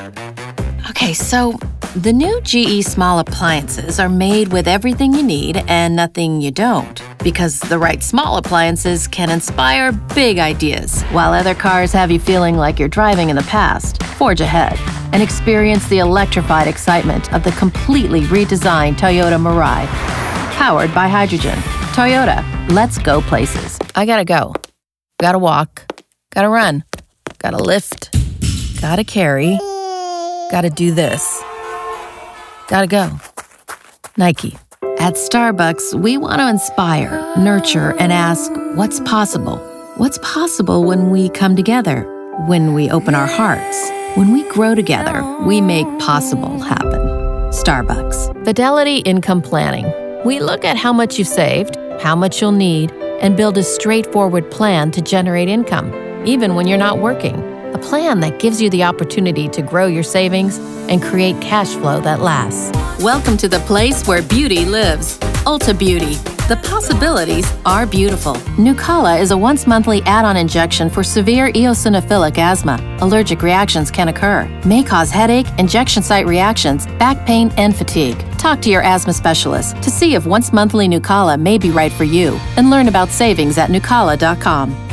Okay, so the new GE small appliances are made with everything you need and nothing you don't, because the right small appliances can inspire big ideas. While other cars have you feeling like you're driving in the past, forge ahead and experience the electrified excitement of the completely redesigned Toyota Mirai. Powered by hydrogen. Toyota, let's go places. I gotta go. Gotta walk. Gotta run. Gotta lift. Gotta carry. Gotta do this. Gotta go. Nike. At Starbucks, we want to inspire, nurture, and ask, what's possible? What's possible when we come together? When we open our hearts? When we grow together, we make possible happen. Starbucks. Fidelity Income Planning. We look at how much you've saved, how much you'll need, and build a straightforward plan to generate income, even when you're not working. A plan that gives you the opportunity to grow your savings and create cash flow that lasts. Welcome to the place where beauty lives. Ulta Beauty. The possibilities are beautiful. Nucala is a once-monthly add-on injection for severe eosinophilic asthma. Allergic reactions can occur. May cause headache, injection site reactions, back pain, and fatigue. Talk to your asthma specialist to see if once-monthly Nucala may be right for you, and learn about savings at nucala.com.